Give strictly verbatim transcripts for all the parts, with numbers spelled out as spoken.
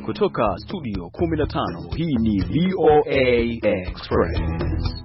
kutoka studio kumi na tano, hii ni V O A Express.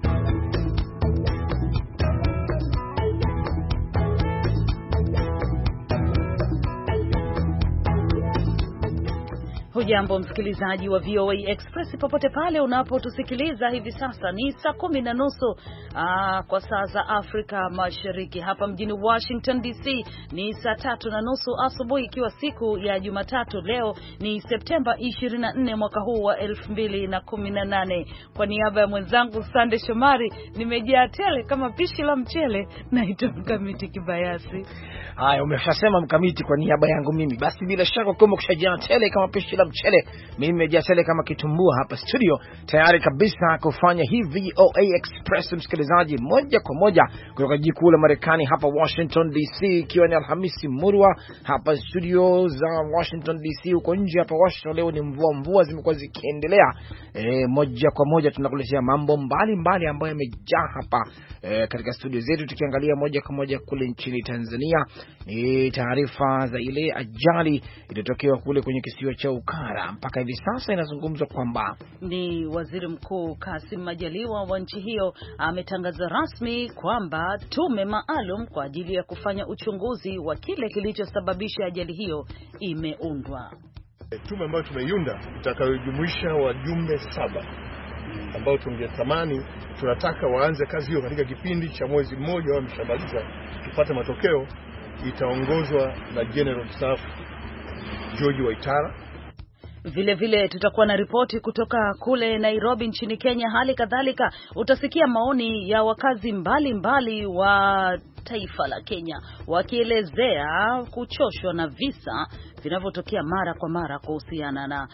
Hujambo msikilizaji wa V O A Express popote pale unapotusikiliza hivi sasa. Ni saa kumi na nusu aa, kwa saa za Afrika Mashariki. Hapa mjini Washington D C ni saa tatu na nusu asubuhi, ikiwa siku ya Jumatatu. Leo ni Septemba ishirini na nne mwaka huu wa elfu mbili na kumi na nane. Kwa niaba ya mwenzangu Sande Shomari, nimejaa tele kama pishi la mchele, naitwa Mkamiti Kibayasi. Haya, umeshasema Mkamiti kwa niaba yangu mimi. Basi bila shaka kama kushajaa tele kama pishi la mchele, mimi nimejaa tele kama kitumbua hapa studio, tayari kabisa kufanya hii V O A Express, msikilizaji, moja kwa moja kutoka jiji kuu la Marekani hapa Washington D C, ikiwa ni Alhamisi murwa hapa studio za Washington D C. Huko nje hapa Washington leo ni mvua, mvua zimekuwa zikiendelea. E, moja kwa moja tunakuletea mambo mbali mbali ambayo yamejaa hapa e, katika studio zetu, tukiangalia moja kwa moja kule nchini Tanzania. Ni taarifa za ile ajali iliyotokea kule kwenye kisiwa cha Ukara. Mpaka hivi sasa inazungumzwa kwamba ni Waziri Mkuu Kassim Majaliwa wa nchi hiyo ametangaza rasmi kwamba tume maalum kwa ajili ya kufanya uchunguzi wa kile kilichosababisha ajali hiyo imeundwa. Tume ambayo tumeiunda itakayojumuisha wajumbe saba ambao tungetamani tunataka waanze kazi hiyo katika kipindi cha mwezi mmoja, wameshamaliza tupate matokeo. Itaongozwa na General Staff George Waitara. Vile vile tutakuwa na ripoti kutoka kule Nairobi nchini Kenya. Hali kadhalika utasikia maoni ya wakazi mbalimbali mbali wa taifa la Kenya wakielezea kuchoshwa na visa vinavyotokea mara kwa mara kuhusiana na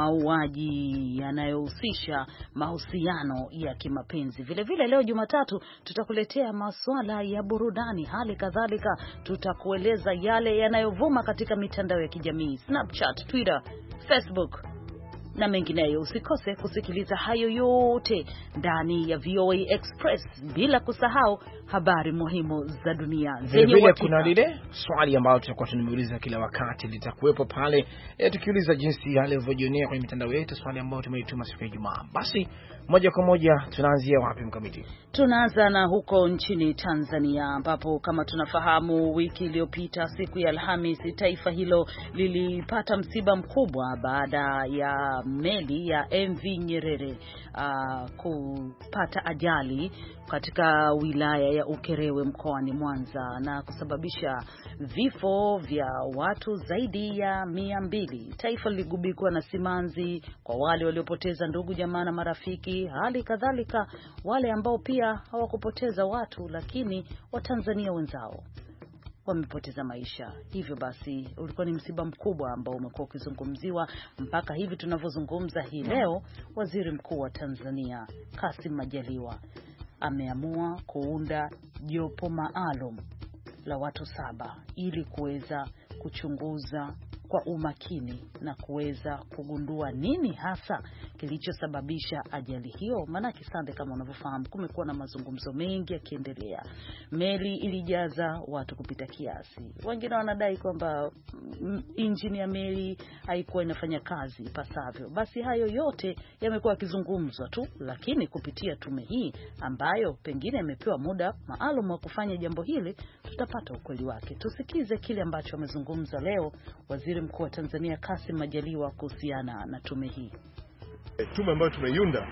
mauaji yanayohusisha mahusiano ya kimapenzi. Vile vile leo Jumatatu tutakuletea masuala ya burudani. Hali kadhalika tutakueleza yale yanayovuma katika mitandao ya kijamii, Snapchat, Twitter, Facebook na mengineyo. Usikose kusikiliza hayo yote ndani ya V O A Express, bila kusahau habari muhimu za dunia. Vile vile kuna lile swali ambalo tutakuwa tunauliza kila wakati, litakuwepo pale e, tukiuliza jinsi yale yalivyojionea kwenye mitandao yetu, swali ambalo tumeituma siku ya Ijumaa. Basi moja kwa moja tunaanzia wapi Mkamiti? Tunaanza na huko nchini Tanzania, ambapo kama tunafahamu wiki iliyopita siku ya Alhamisi taifa hilo lilipata msiba mkubwa baada ya meli ya M V Nyerere uh, kupata ajali katika wilaya ya Ukerewe mkoani Mwanza na kusababisha vifo vya watu zaidi ya mia mbili. Taifa liligubikwa na simanzi kwa wale waliopoteza ndugu, jamaa na marafiki, hali kadhalika wale ambao pia hawakupoteza watu lakini Watanzania wenzao wamepoteza maisha. Hivyo basi ulikuwa ni msiba mkubwa ambao umekuwa ukizungumziwa mpaka hivi tunavyozungumza hii leo. Waziri Mkuu wa Tanzania Kassim Majaliwa ameamua kuunda jopo maalum la watu saba ili kuweza kuchunguza kwa umakini na kuweza kugundua nini hasa kilichosababisha ajali hiyo. Maana kisande, kama unavyofahamu, kumekuwa na mazungumzo mengi yakiendelea. Meli ilijaza watu kupita kiasi. Wengine wanadai kwamba injini ya meli haikuwa inafanya kazi ipasavyo. Basi hayo yote yamekuwa yakizungumzwa tu, lakini kupitia tume hii ambayo pengine imepewa muda maalum wa kufanya jambo hili, tutapata ukweli wake. Tusikize kile ambacho amezungumza leo Waziri Mkuu wa Tanzania Kassim Majaliwa kuhusiana na tume hii. Tume ambayo tumeiunda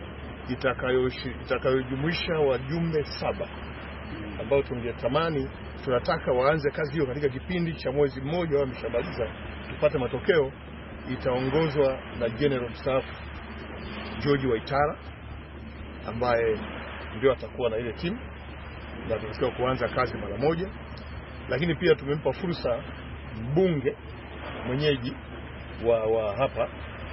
itakayojumuisha wajumbe saba ambao tungetamani tunataka waanze kazi hiyo katika kipindi cha mwezi mmoja, wameshamaliza tupate matokeo. Itaongozwa na General Staff George Waitara ambaye ndio atakuwa na ile timu na tunataka kuanza kazi mara moja. Lakini pia tumempa fursa mbunge mwenyeji wa, wa hapa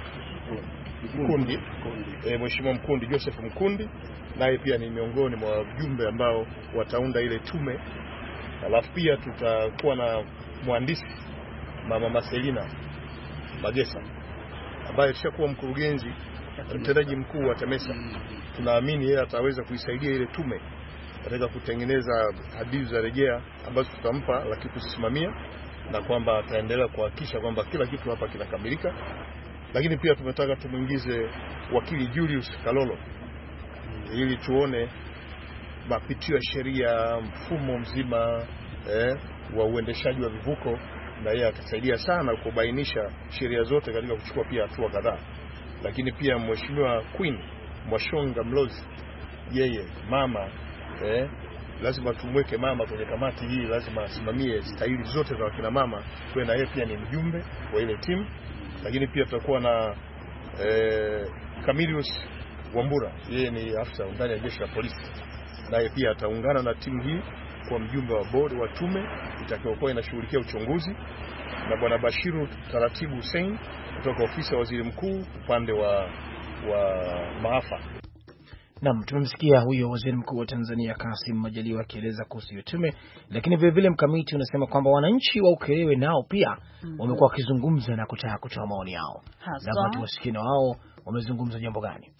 Mkundi, e, Mheshimiwa Mkundi, Joseph Mkundi, naye pia ni miongoni mwa wajumbe ambao wataunda ile tume. Alafu pia tutakuwa na mhandisi Mama Marcelina Magesa ambaye alishakuwa mkurugenzi mtendaji mkuu wa TEMESA. Tunaamini yeye ataweza kuisaidia ile tume katika kutengeneza hadithi za rejea ambazo tutampa, lakini kusimamia, na kwamba ataendelea kuhakikisha kwamba kila kitu hapa kinakamilika Lakini pia tumetaka tumuingize wakili Julius Kalolo ili tuone mapitio ya sheria, mfumo mzima eh, wa uendeshaji wa vivuko, na yeye atasaidia sana kubainisha sheria zote katika kuchukua pia hatua kadhaa. Lakini pia Mheshimiwa Queen Mwashonga Mlozi, yeye mama eh, lazima tumweke mama kwenye kamati hii, lazima asimamie stahili zote za wakina mama, kwa na yeye pia ni mjumbe wa ile timu. Lakini pia tutakuwa na eh, Camillus Wambura, yeye ni afisa ndani ya jeshi la polisi, naye pia ataungana na timu hii kwa mjumbe wa board wa tume itakayokuwa inashughulikia uchunguzi, na bwana Bashiru Taratibu Hussein kutoka ofisi ya waziri mkuu upande wa wa maafa. Naam, tumemsikia huyo waziri mkuu wa Tanzania Kassim Majaliwa akieleza kuhusu hiyo tume. Lakini vile vile mkamiti unasema kwamba wananchi wa Ukerewe nao pia mm-hmm. wamekuwa wakizungumza na kutaka kutoa maoni yao. Labda tuwasikie na wao wamezungumza jambo gani.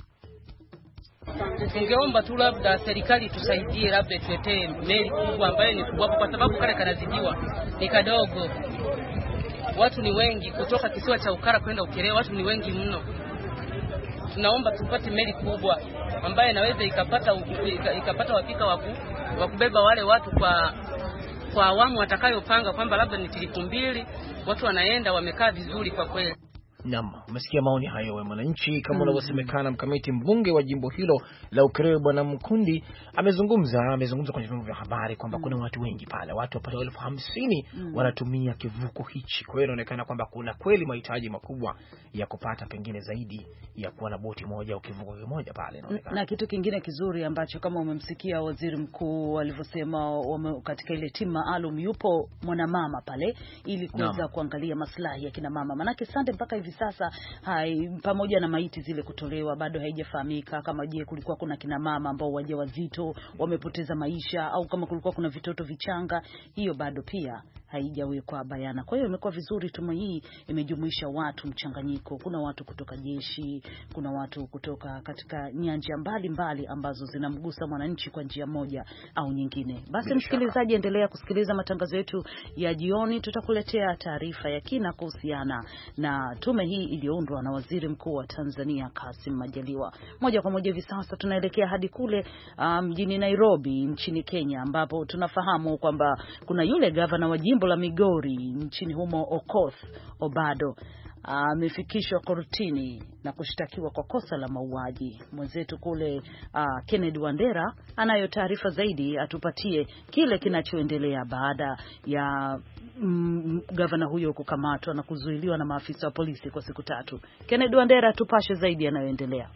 Tungeomba tu labda serikali tusaidie, labda tuletee meli kubwa ambayo ni kubwa, kwa sababu kale kanazidiwa ni kadogo. Watu ni wengi kutoka kisiwa cha Ukara kwenda Ukerewe, watu ni wengi mno. Tunaomba tupate meli kubwa ambayo inaweza ikapata ikapata wafika wa kubeba wale watu kwa kwa awamu watakayopanga, kwamba labda ni trip mbili, watu wanaenda wamekaa vizuri kwa kweli. Naam, umesikia maoni hayo wa mwananchi kama unavyosemekana. Mkamiti, mbunge wa jimbo hilo la Ukerewe bwana Mkundi amezungumza amezungumza kwenye vyombo vya habari kwamba mm. kuna watu wengi pale, watu wapatao elfu hamsini mm. wanatumia kivuko hichi. Kwa hiyo inaonekana kwamba kuna kweli mahitaji makubwa ya kupata pengine zaidi ya kuwa na boti moja au kivuko kimoja pale inaonekana. Na kitu kingine kizuri ambacho kama umemsikia waziri mkuu alivyosema, katika ile timu maalum yupo mwanamama pale ili kuweza kuangalia maslahi ya kina mama. Manake Sande mpaka hivi sasa hai, pamoja na maiti zile kutolewa bado haijafahamika kama je kulikuwa kuna kina mama ambao wajawazito wamepoteza maisha au kama kulikuwa kuna vitoto vichanga, hiyo bado pia haijawekwa bayana. Kwa hiyo imekuwa vizuri, tume hii imejumuisha watu mchanganyiko. Kuna watu kutoka jeshi, kuna watu kutoka katika nyanja mbalimbali ambazo zinamgusa mwananchi kwa njia moja au nyingine. Basi msikilizaji, endelea kusikiliza matangazo yetu ya jioni. Tutakuletea taarifa ya kina kuhusiana na tume hii iliyoundwa na Waziri Mkuu wa Tanzania Kassim Majaliwa. Moja kwa moja hivi sasa tunaelekea hadi kule mjini um, Nairobi nchini Kenya, ambapo tunafahamu kwamba kuna yule gavana wa jimbo la Migori nchini humo Okoth Obado amefikishwa uh, kortini na kushtakiwa kwa kosa la mauaji. Mwenzetu kule uh, Kennedy Wandera anayo taarifa zaidi, atupatie kile kinachoendelea baada ya mm, gavana huyo kukamatwa na kuzuiliwa na maafisa wa polisi kwa siku tatu. Kennedy Wandera, tupashe zaidi yanayoendelea.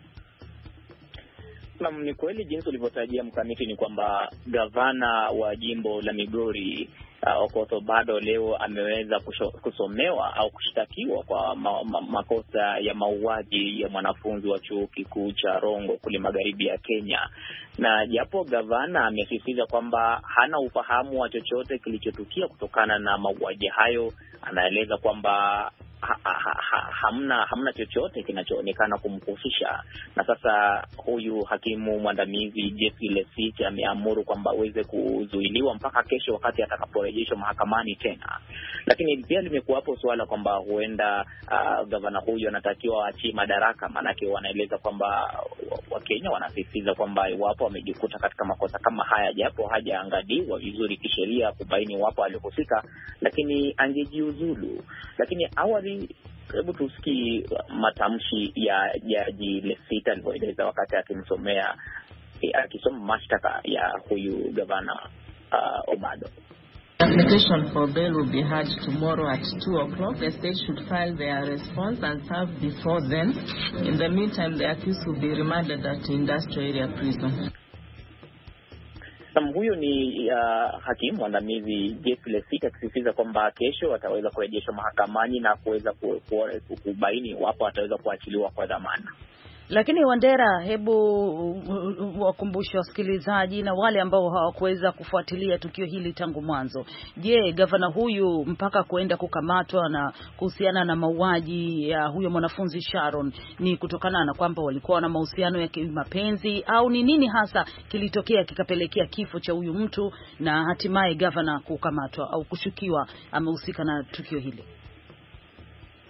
Naam, ni kweli jinsi ulivyotajia mkamiti, ni kwamba gavana wa jimbo la Migori uh, Okoth Obado leo ameweza kusho, kusomewa au kushtakiwa kwa ma, ma, makosa ya mauaji ya mwanafunzi wa chuo kikuu cha Rongo kule magharibi ya Kenya. Na japo gavana amesisitiza kwamba hana ufahamu wa chochote kilichotukia kutokana na mauaji hayo, anaeleza kwamba Ha, ha, ha, hamna hamna chochote kinachoonekana kumhusisha. Na sasa huyu hakimu mwandamizi Jeffrey Lesich ameamuru kwamba aweze kuzuiliwa mpaka kesho wakati atakaporejeshwa mahakamani tena. Lakini pia limekuwa hapo swala kwamba huenda uh, gavana huyu anatakiwa aachie madaraka, maanake wanaeleza kwamba Wakenya wanasisitiza kwamba iwapo wamejikuta katika makosa kama haya, japo hajaangaliwa vizuri kisheria kubaini iwapo alihusika, lakini angejiuzulu. Lakini awali, hebu tusikie matamshi ya Jaji Lesita alivyoeleza wakati akimsomea akisoma mashtaka ya huyu gavana uh, Obado. The application for bail will be heard tomorrow at two o'clock. The state should file their response and serve before then. In the meantime, the accused will be remanded at Industrial Area Prison. Na huyo ni uh, hakimu mwandamizi Jeffrey Lesich akisisitiza kwamba kesho wataweza kurejeshwa mahakamani na kuweza kubaini wapo wataweza kuachiliwa kwa dhamana. Lakini Wandera, hebu wakumbushe wasikilizaji na wale ambao hawakuweza kufuatilia tukio hili tangu mwanzo. Je, gavana huyu mpaka kuenda kukamatwa na kuhusiana na mauaji ya huyo mwanafunzi Sharon ni kutokana na kwamba walikuwa na mahusiano ya kimapenzi au ni nini hasa kilitokea kikapelekea kifo cha huyu mtu na hatimaye gavana kukamatwa au kushukiwa amehusika na tukio hili?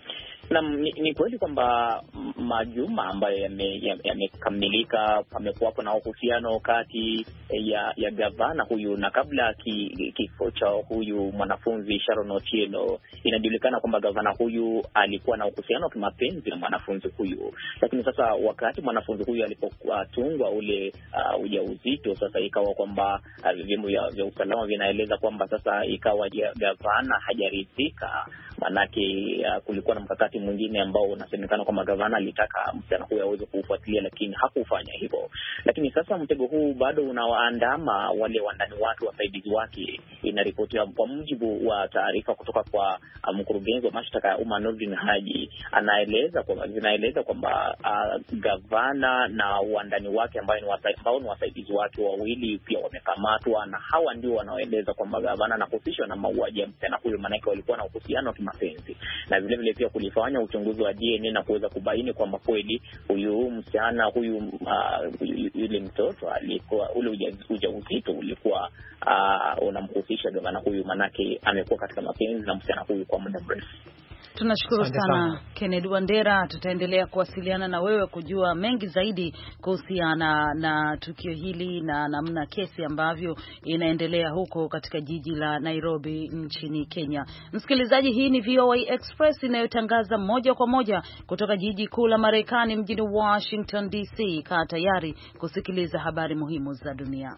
Na ni, ni kweli kwamba majuma ambayo yamekamilika yame pamekuwapo na uhusiano kati ya ya gavana huyu na kabla ki, kifo cha huyu mwanafunzi Sharon Otieno, inajulikana kwamba gavana huyu alikuwa na uhusiano wa kimapenzi na mwanafunzi huyu. Lakini sasa wakati mwanafunzi huyu alipotungwa ule uh, ujauzito, sasa ikawa kwamba uh, vyombo vya usalama vinaeleza kwamba sasa ikawa gavana hajaridhika, manake uh, kulikuwa na mkakati mwingine ambao unasemekana kwamba gavana alitaka msichana huyu aweze kufuatilia, lakini hakufanya hivyo. Lakini sasa mtego huu bado unawaandama wale wandani watu, wasaidizi wake. Inaripotiwa kwa mujibu wa taarifa kutoka kwa uh, mkurugenzi wa mashtaka ya umma Nordin Haji, anaeleza kwamba zinaeleza kwamba uh, gavana na wandani wake ambao ni wasaidizi, ambao ni wasaidizi wake wawili pia wamekamatwa, na hawa ndio wanaoeleza kwamba gavana anahusishwa na mauaji ya msichana huyu, maana walikuwa na uhusiano wa kimapenzi. Na vile vile pia kulifanya uchunguzi wa D N A na kuweza kubaini kwamba kweli huyu msichana huyu uh, yule mtoto alikuwa ule ujauzito ulikuwa uh, unamhusisha gavana huyu, manake amekuwa katika mapenzi na msichana huyu kwa muda mrefu. Tunashukuru sana, sana Kennedy Wandera. Tutaendelea kuwasiliana na wewe kujua mengi zaidi kuhusiana na tukio hili na namna kesi ambavyo inaendelea huko katika jiji la Nairobi nchini Kenya. Msikilizaji, hii ni V O A Express inayotangaza moja kwa moja kutoka jiji kuu la Marekani mjini Washington D C. Kaa tayari kusikiliza habari muhimu za dunia.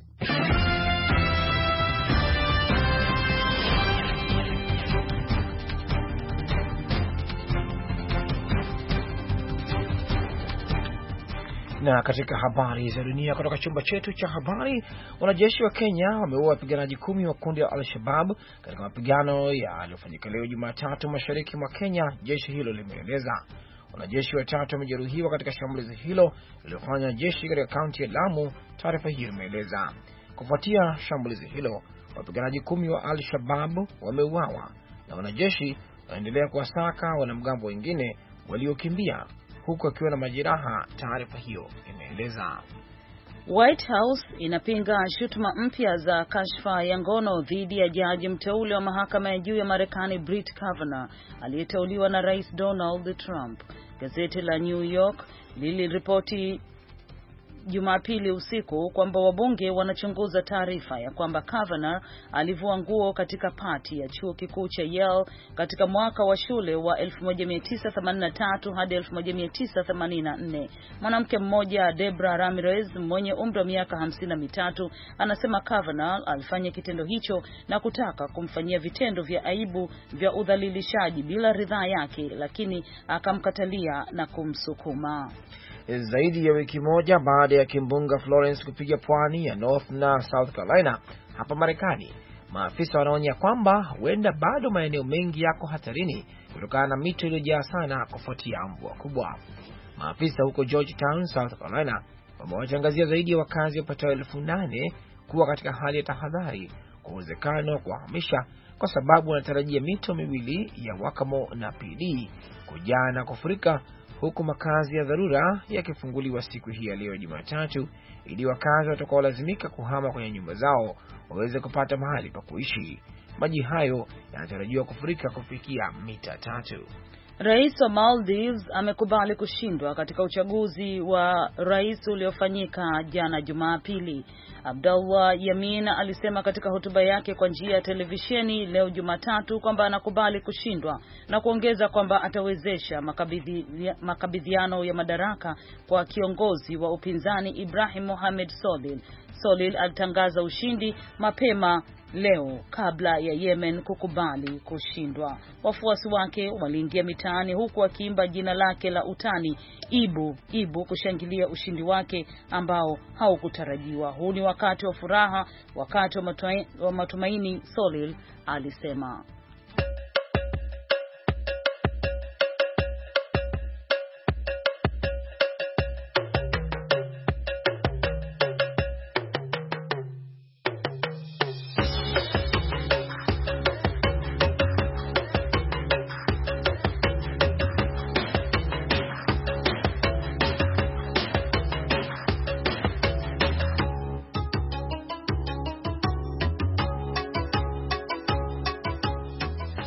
Na katika habari za dunia kutoka chumba chetu cha habari, wanajeshi wa Kenya wameua wapiganaji kumi wa kundi la Al-Shabaab katika mapigano yaliyofanyika leo Jumatatu mashariki mwa Kenya, jeshi hilo limeeleza. Wanajeshi watatu wamejeruhiwa katika shambulizi hilo lililofanywa jeshi katika kaunti ya Lamu, taarifa hiyo imeeleza. Kufuatia shambulizi hilo, wapiganaji kumi wa Al-Shabaab wameuawa na wanajeshi wanaendelea kuwasaka wanamgambo wengine waliokimbia huku akiwa na majeraha, taarifa hiyo imeeleza. White House inapinga shutuma mpya za kashfa ya ngono dhidi ya jaji mteule wa mahakama ya juu ya Marekani Brett Kavanaugh aliyeteuliwa na Rais Donald Trump. Gazeti la New York liliripoti Jumapili usiku kwamba wabunge wanachunguza taarifa ya kwamba Kavanaugh alivua nguo katika pati ya chuo kikuu cha Yale katika mwaka wa shule wa elfu moja mia tisa themanini na tatu hadi elfu moja mia tisa themanini na nne. Mwanamke mmoja, Debra Ramirez, mwenye umri wa miaka hamsini na mitatu, anasema Kavanaugh alifanya kitendo hicho na kutaka kumfanyia vitendo vya aibu vya udhalilishaji bila ridhaa yake, lakini akamkatalia na kumsukuma. Zaidi ya wiki moja baada ya kimbunga Florence kupiga pwani ya North na South Carolina hapa Marekani, maafisa wanaonya kwamba huenda bado maeneo mengi yako hatarini kutokana na mito iliyojaa sana kufuatia mvua kubwa. Maafisa huko Georgetown, South Carolina, wamewatangazia zaidi ya wakazi wapatao elfu nane kuwa katika hali ya tahadhari kwa uwezekano wa kuhamisha, kwa sababu wanatarajia mito miwili ya Wakamo na P D kujaa na kufurika, huku makazi ya dharura yakifunguliwa siku hii ya leo Jumatatu ili wakazi watakaolazimika kuhama kwenye nyumba zao waweze kupata mahali pa kuishi. Maji hayo yanatarajiwa kufurika kufikia mita tatu. Rais wa Maldives amekubali kushindwa katika uchaguzi wa rais uliofanyika jana Jumapili. Abdullah Yamin alisema katika hotuba yake kwa njia ya televisheni leo Jumatatu kwamba anakubali kushindwa na kuongeza kwamba atawezesha makabidhiano ya madaraka kwa kiongozi wa upinzani Ibrahim Mohamed Solih. Solih alitangaza ushindi mapema leo kabla ya Yemen kukubali kushindwa. Wafuasi wake waliingia mitaani huku wakiimba jina lake la utani Ibu Ibu kushangilia ushindi wake ambao haukutarajiwa. Huu ni wakati wa furaha, wakati wa matumaini, wa matumaini, Solih alisema.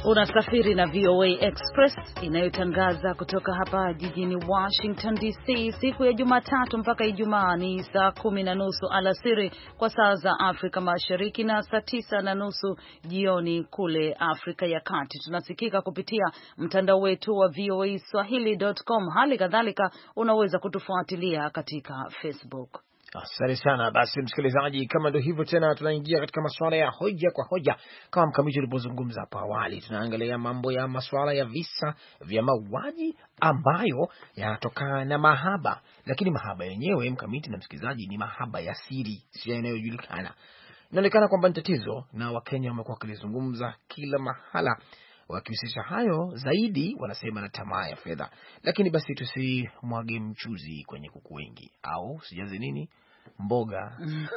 Unasafiri na V O A Express inayotangaza kutoka hapa jijini Washington D C. Siku ya Jumatatu mpaka Ijumaa ni saa kumi na nusu alasiri kwa saa za Afrika Mashariki na saa tisa na nusu jioni kule Afrika ya Kati. Tunasikika kupitia mtandao wetu wa V O A Swahili dot com. Hali kadhalika unaweza kutufuatilia katika Facebook. Asante sana. Basi msikilizaji, kama ndio hivyo tena tunaingia katika masuala ya hoja kwa hoja. Kama mkamiti ulipozungumza hapo awali, tunaangalia mambo ya masuala ya visa vya mauaji ambayo yanatokana na mahaba. Lakini mahaba yenyewe, mkamiti na msikilizaji, ni mahaba ya siri, si yanayojulikana. Inaonekana kwamba ni tatizo na Wakenya wamekuwa wakilizungumza kila mahala. Wakihusisha hayo zaidi wanasema na tamaa ya fedha. Lakini basi tusimwage mchuzi kwenye kuku wengi, au sijaze nini mboga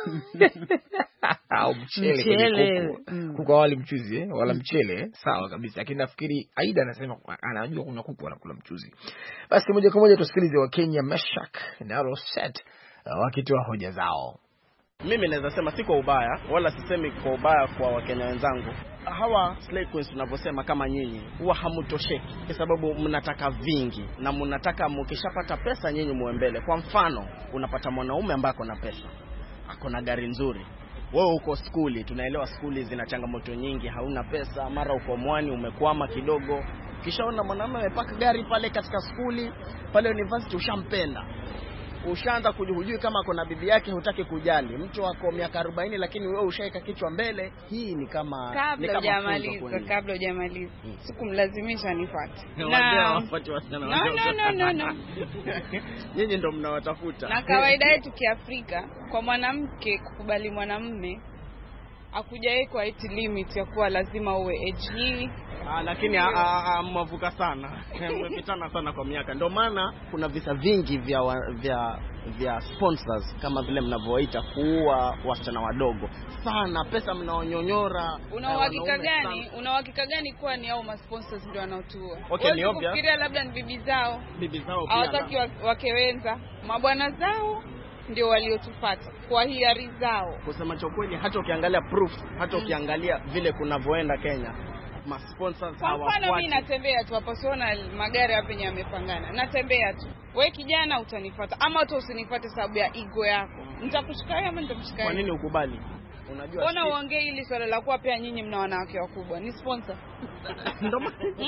au mchele, mchele. Kwenye kuku mm. Kuku wali mchuzi eh? Wala mchele sawa kabisa. Lakini nafikiri Aida anasema anajua kuna kuku wanakula mchuzi. Basi moja kwa moja tusikilize Wakenya Meshak na Roset wakitoa hoja zao. Mimi naweza sema si kwa ubaya, wala sisemi kwa ubaya kwa Wakenya wenzangu. Hawa slay queens tunavyosema kama nyinyi, huwa hamutosheki kwa sababu mnataka vingi na mnataka mkishapata pesa nyinyi muembele. Kwa mfano, unapata mwanaume ambaye ako na pesa, ako na gari nzuri. Wewe uko skuli, tunaelewa skuli zina changamoto nyingi, hauna pesa, mara uko mwani umekwama kidogo. Kishaona mwanamume amepaka gari pale katika skuli, pale university, ushampenda. Ushaanza kujihujui kama kuna bibi yake, hutaki kujali. Mtu wako miaka arobaini lakini wewe ushaika kichwa mbele. Hii ni kama kabla hujamaliza kabla hujamaliza hmm. Sikumlazimisha nifuate. Na wafuate wasichana no, no, no, no, no. Nyinyi ndio mnawatafuta. Na kawaida yetu Kiafrika, kwa mwanamke kukubali mwanamume akujawekwa eti limit ya kuwa lazima uwe age hii. Ah, lakini mwavuka sana. Mmepitana sana kwa miaka. Ndio maana kuna visa vingi vya vya vya sponsors kama vile mnavyoita kuua wasichana wadogo. Sana pesa mnaonyonyora. Una uhakika gani? Una uhakika gani kwa ni hao ma sponsors ndio wanaotua? Okay, ni obvious. Kufikiria labda ni bibi zao. Bibi zao pia. Hawataki wake wenza. Mabwana zao ndio waliotufuata kwa hiari zao. Kusema cha kweli, hata ukiangalia proof, hata ukiangalia vile kunavyoenda Kenya, ma sponsors hawafuati. Kwa mfano mimi natembea tu hapo, siona magari hapa yenye yamepangana. Natembea tu. Wewe kijana utanifuata ama hata usinifuate sababu ya ego yako. Nitakushikaia ama nitakushikaia? Kwa nini ukubali? Unajua ona uongee ili swala la kuwa pia nyinyi mna wanawake wakubwa. Ni sponsor. Ndio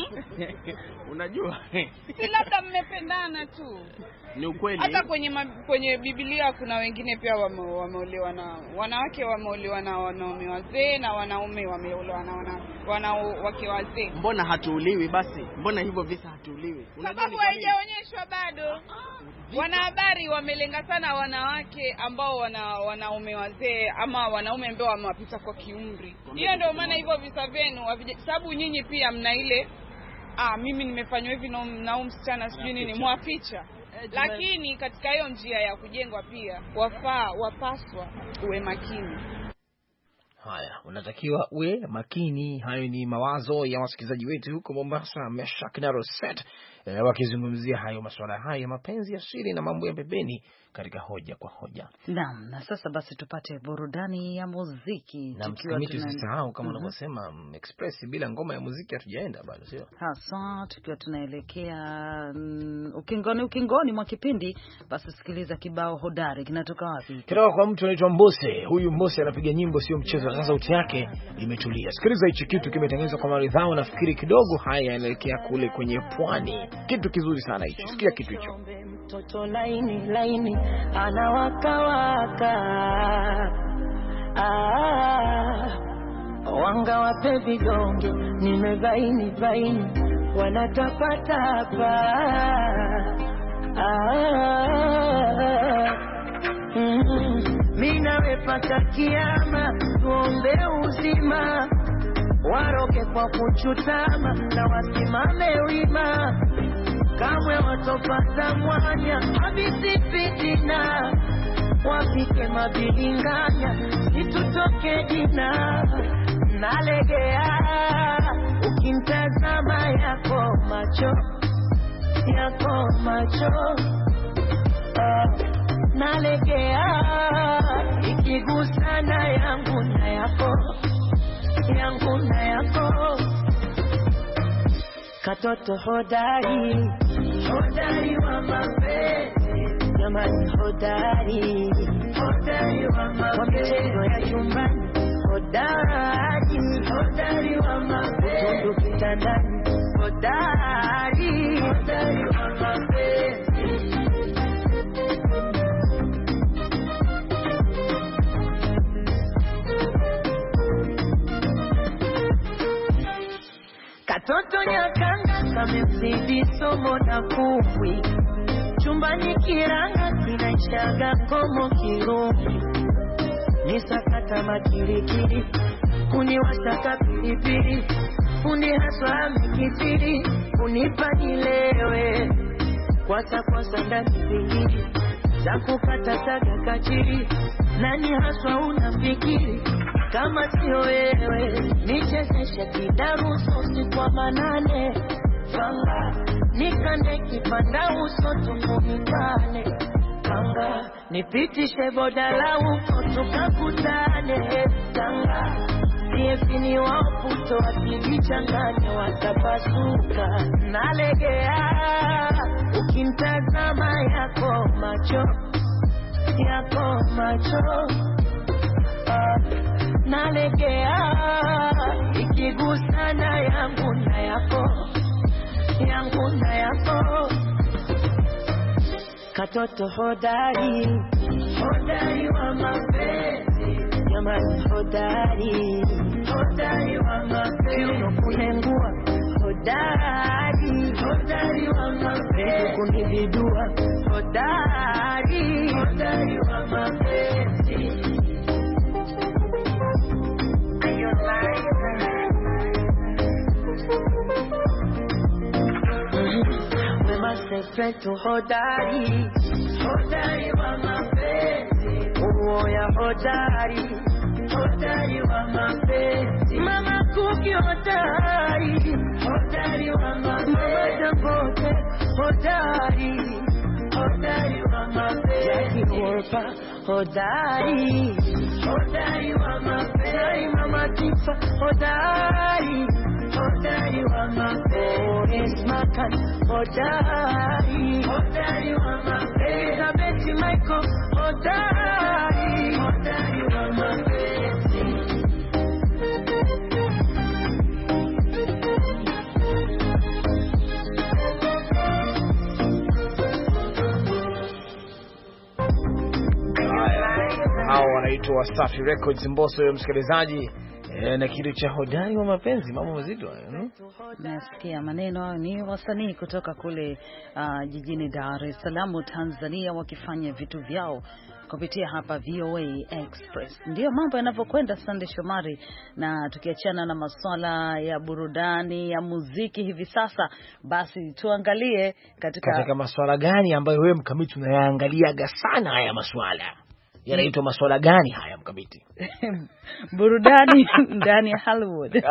unajua. Si labda mmependana tu. Ni ukweli. Hata kwenye ma, kwenye Biblia kuna wengine pia wameolewa na wanawake, wameolewa na wanaume wazee, na wanaume wameolewa na wanawake wazee. Mbona hatuuliwi basi? Mbona hivyo visa hatuuliwi? Sababu haijaonyeshwa bado. Wanahabari wamelenga sana wanawake ambao wana wanaume wazee ama wanaume ambao wamewapita kwa kiumri. Hiyo ndio maana hivyo visa vyenu, sababu nyinyi pia mna ile ah mimi nimefanywa hivi na huyu msichana sijui nini, mwaficha. Lakini katika hiyo njia ya kujengwa pia wafaa wapaswa uwe makini. Haya, unatakiwa uwe makini. Hayo ni mawazo ya wasikilizaji wetu huko Mombasa, Meshak na Roset, e, wakizungumzia hayo masuala haya ya mapenzi ya siri na mambo ya pembeni katika hoja kwa hoja. Naam, na sasa basi tupate burudani ya muziki. Na tusisahau kama unavyosema uh -huh. Express bila ngoma ya muziki hatujaenda bado, sio? Hasa tukiwa tunaelekea um, ukingoni ukingoni mwa kipindi, basi sikiliza kibao hodari kinatoka wapi? Kutoka kwa mtu anaitwa Mbose. Huyu Mbose anapiga nyimbo sio mchezo. Sasa sauti yake imetulia. Sikiliza hichi kitu kimetengenezwa kwa maridhao, nafikiri kidogo haya yanaelekea kule kwenye pwani. Kitu kizuri sana hicho. Sikia kitu hicho. Mtoto laini laini anawaka waka. Ah, wanga wape vidonge nimebaini baini wanatapatapa. Ah, mm, mina wepata kiama tuombe uzima, waroke kwa kuchutama na wasimame wima, kamwe watopata mwanya habisi fitina, wapike mabilinganya itutoke jina. Nalegea ukimtazama yako macho yako macho uh, nalegea ikigusana yangu na yako yangu na yako katoto hodari, hodari wa mapenzi, jamani hodari, hodari wa mapenzi, ya chumbani hodari, hodari wa mapenzi, utundu kitandani hodari, hodari wa mapenzi. Katoto nyakanga kamezidi somo na kufwi, chumbani kiranga kinaishaga komo kirumi, nisakata makirikiri, kuniwasaka pilipili, unihaswa mikitiri, unipa nilewe, kwasa kwasa ndani pingiri, za kupata saga kachiri, nani haswa unafikiri, kama sio wewe, nichezeshe kidaruso usiku wa manane, fanga, nikande kipanda uso tumumitane, fanga, nipitishe bodala uko tukakutane, fanga, siefini waputo wakijichanganya watapasuka, nalegea, ukintazama yako macho, yako macho, uh, nalegea, ikigusana yangu na yako, yangu na yako, katoto hodari, hodari wa mapenzi, jamani hodari, hodari wa mapenzi, unokunengua hodari, hodari wa mapenzi, kunibidua hodari, hodari wa mapenzi. Wema sekretu hodari, hodari wa mapenzi, uoya hodari, hodari wa mapenzi, mama kuki hodari, hodari wa mapenzi, mama Dangote hodari, hodari wa mapenzi, Jackie Wolper hodari, hodari wa mapenzi, mama Tifa hodari, hodari wa mapenzi, Orange Makan hodari, hodari wa mapenzi, Elizabeth Michael hodari, hodari wa mapenzi. Hao wanaitwa Wasafi Records, Mbosso ya msikilizaji. E, na kitu cha hodari wa mapenzi, mambo mazito hayo. Hmm? Nasikia maneno ni wasanii kutoka kule uh, jijini Dar es Salaam Tanzania, wakifanya vitu vyao kupitia hapa V O A Express. Ndio mambo yanavyokwenda, Sunday Shomari, na tukiachana na masuala ya burudani ya muziki hivi sasa, basi tuangalie katika katika masuala gani ambayo wewe Mkamiti unayaangaliaga sana haya masuala. Yanaitwa masuala gani haya Mkamiti? Burudani ndani ya Hollywood.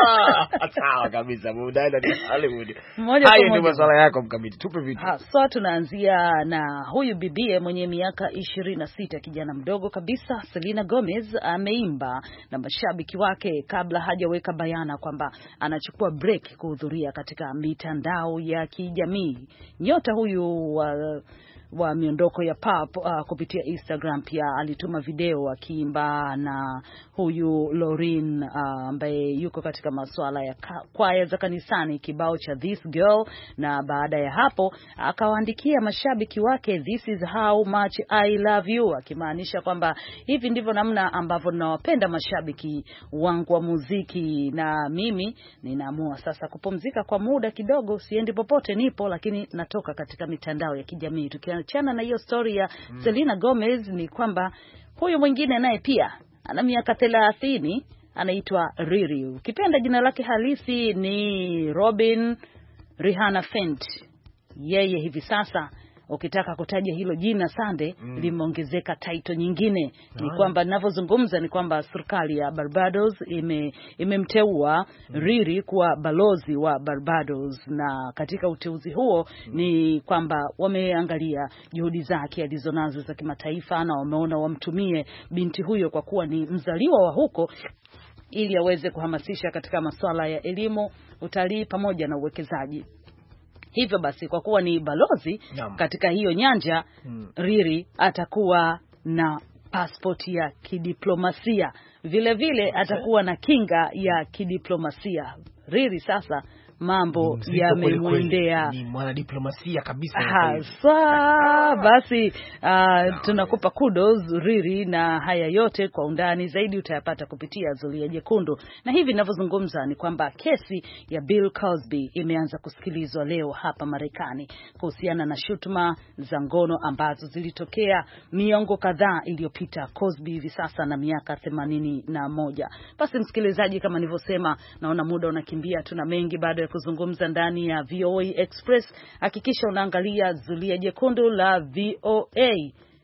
Sawa kabisa, burudani ndani ya Hollywood. Hayo ndio masuala yako Mkamiti, tupe vitu. Ha, so tunaanzia na huyu bibie mwenye miaka ishirini na sita, kijana mdogo kabisa, Selena Gomez, ameimba na mashabiki wake kabla hajaweka bayana kwamba anachukua break kuhudhuria katika mitandao ya kijamii. Nyota huyu wa uh, wa miondoko ya pop uh, kupitia Instagram pia alituma video akiimba na huyu Lauren ambaye uh, yuko katika masuala ya kwaya za kanisani, kibao cha This Girl, na baada ya hapo akawaandikia mashabiki wake this is how much I love you, akimaanisha kwamba hivi ndivyo namna ambavyo ninawapenda mashabiki wangu wa muziki, na mimi ninaamua sasa kupumzika kwa muda kidogo, siendi popote, nipo lakini natoka katika mitandao ya kijamii. Tukiachana na hiyo story ya mm. Selena Gomez, ni kwamba huyu mwingine naye pia ana miaka thelathini, anaitwa Riri. Ukipenda jina lake halisi ni Robin Rihanna Fenty. Yeye hivi sasa ukitaka kutaja hilo jina Sande mm. limeongezeka title nyingine. Ni kwamba ninavyozungumza ni kwamba serikali ya Barbados ime imemteua mm. Riri kuwa balozi wa Barbados, na katika uteuzi huo mm. ni kwamba wameangalia juhudi zake alizonazo za kimataifa, na wameona wamtumie binti huyo kwa kuwa ni mzaliwa wa huko ili aweze kuhamasisha katika masuala ya elimu, utalii pamoja na uwekezaji. Hivyo basi kwa kuwa ni balozi Yum. katika hiyo nyanja hmm. Riri atakuwa na pasipoti ya kidiplomasia, vile vile atakuwa na kinga ya kidiplomasia. Riri sasa mambo yamemwendea, ni mwanadiplomasia kabisa hasa. Basi uh, tunakupa kudos Riri, na haya yote kwa undani zaidi utayapata kupitia Zulia Jekundu. Na hivi ninavyozungumza ni kwamba kesi ya Bill Cosby imeanza kusikilizwa leo hapa Marekani kuhusiana na shutuma za ngono ambazo zilitokea miongo kadhaa iliyopita. Cosby hivi sasa na miaka themanini na moja. Basi msikilizaji, kama nilivyosema, naona muda unakimbia, tuna mengi bado ya kuzungumza ndani ya V O A Express. Hakikisha unaangalia Zulia Jekundu la V O A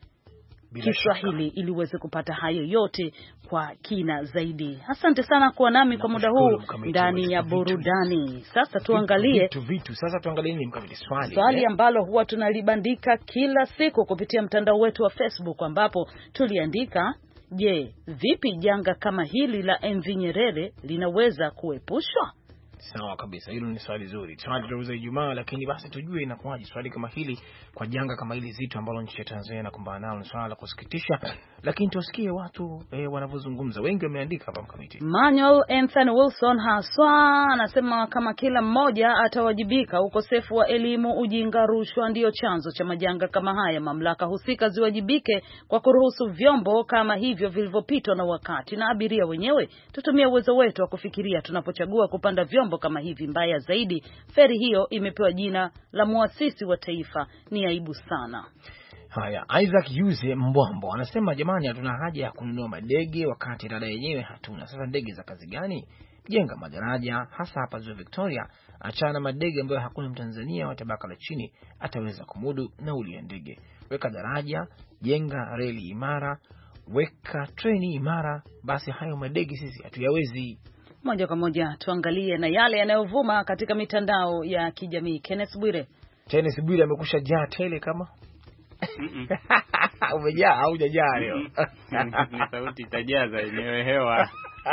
Kiswahili ili uweze kupata hayo yote kwa kina zaidi. Asante sana kuwa nami kwa muda huu ndani ya burudani. Sasa tuangalie vitu vitu. Sasa tuangalie nini mkamiti swali. Swali ambalo huwa tunalibandika kila siku kupitia mtandao wetu wa Facebook, ambapo tuliandika, je, vipi janga kama hili la M V Nyerere linaweza kuepushwa? Sawa kabisa, hilo ni swali zuri. Swali tutauza Ijumaa, lakini basi tujue inakuwaje swali kama hili kwa janga kama hili zito ambalo nchi ya Tanzania inakumbana nalo. Ni swala la kusikitisha, lakini tusikie watu eh, wanavyozungumza. Wengi wameandika hapa mkamiti. Manuel Anthony Wilson haswa anasema kama kila mmoja atawajibika, ukosefu wa elimu, ujinga, rushwa ndio chanzo cha majanga kama haya. Mamlaka husika ziwajibike kwa kuruhusu vyombo kama hivyo vilivyopitwa na wakati, na abiria wenyewe tutumie uwezo wetu wa kufikiria tunapochagua kupanda vyombo kama hivi. Mbaya zaidi, feri hiyo imepewa jina la muasisi wa taifa. Ni aibu sana. Haya, Isaac Yuze Mbwambo anasema, jamani, hatuna haja ya kununua madege wakati rada yenyewe hatuna. Sasa ndege za kazi gani? Jenga madaraja hasa hapa Ziwa Victoria, achana madege ambayo hakuna Mtanzania wa tabaka la chini ataweza kumudu nauli ya ndege. Weka daraja, jenga reli imara, weka treni imara, basi hayo madege sisi hatuyawezi. Moja kwa moja tuangalie na yale yanayovuma katika mitandao ya kijamii. Kenneth Bwire. Kenneth Bwire amekusha jaa tele kama umejaa au hujajaa leo? Ni sauti itajaza yenyewe hewa.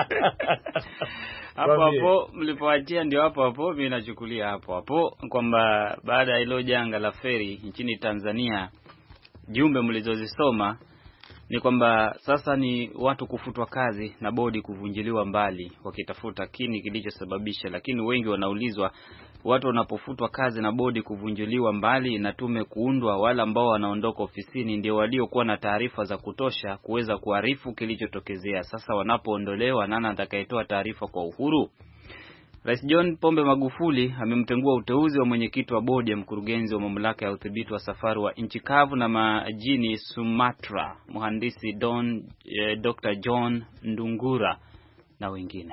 Hapo hapo mlipoachia ndio hapo hapo mimi nachukulia hapo hapo kwamba baada ya hilo janga la feri nchini Tanzania, jumbe mlizozisoma ni kwamba sasa ni watu kufutwa kazi na bodi kuvunjiliwa mbali wakitafuta kini kilichosababisha. Lakini wengi wanaulizwa, watu wanapofutwa kazi na bodi kuvunjiliwa mbali na tume kuundwa, wala ambao wanaondoka ofisini ndio waliokuwa na taarifa za kutosha kuweza kuarifu kilichotokezea. Sasa wanapoondolewa, nani atakayetoa taarifa kwa uhuru? Rais John Pombe Magufuli amemtengua uteuzi wa mwenyekiti wa bodi ya mkurugenzi wa mamlaka ya udhibiti wa safari wa nchi kavu na majini Sumatra, mhandisi Don eh, Doctor John Ndungura na wengine.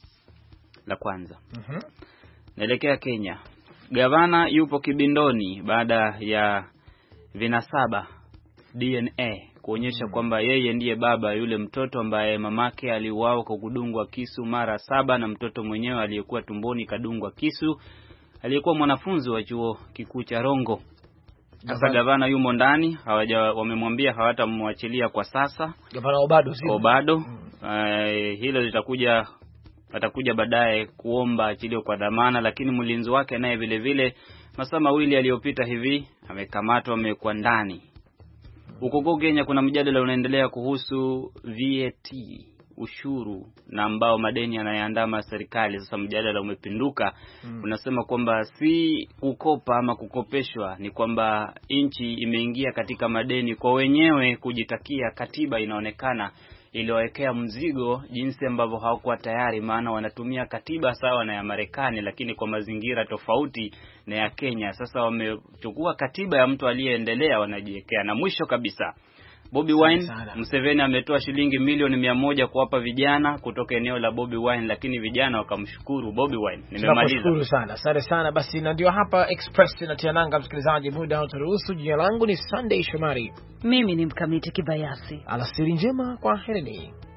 La kwanza. Mhm. Uh-huh. Naelekea Kenya. Gavana yupo kibindoni baada ya vinasaba D N A kuonyesha mm. kwamba yeye ndiye baba yule mtoto ambaye mamake aliuawa kwa kudungwa kisu mara saba, na mtoto mwenyewe aliyekuwa tumboni kadungwa kisu, aliyekuwa mwanafunzi wa chuo kikuu cha Rongo. Sasa gavana yumo ndani, hawaja wamemwambia hawatamwachilia kwa sasa. Gavana Obado sio? Obado. Mm. Uh, hilo litakuja atakuja baadaye kuomba achilio kwa dhamana, lakini mlinzi wake naye vile vile masaa mawili aliyopita hivi amekamatwa, amekuwa ndani. Huko Kenya kuna mjadala unaendelea kuhusu V A T, ushuru na ambao madeni yanayoandama serikali. Sasa mjadala umepinduka. Mm. Unasema kwamba si kukopa ama kukopeshwa, ni kwamba nchi imeingia katika madeni kwa wenyewe kujitakia. Katiba inaonekana iliwawekea mzigo jinsi ambavyo hawakuwa tayari, maana wanatumia katiba sawa na ya Marekani lakini kwa mazingira tofauti na ya Kenya. Sasa wamechukua katiba ya mtu aliyeendelea wanajiwekea. Na mwisho kabisa, Bobby Wine, Museveni ametoa shilingi milioni mia moja kuwapa vijana kutoka eneo la Bobby Wine, lakini vijana wakamshukuru Bobby Wine. Nimemaliza. Nashukuru sana. Asante sana. Basi na ndio hapa Express na tiananga, msikilizaji, muda uturuhusu. Jina langu ni Sunday Shomari. Mimi ni Mkamiti Kibayasi. Alasiri njema, kwa heri.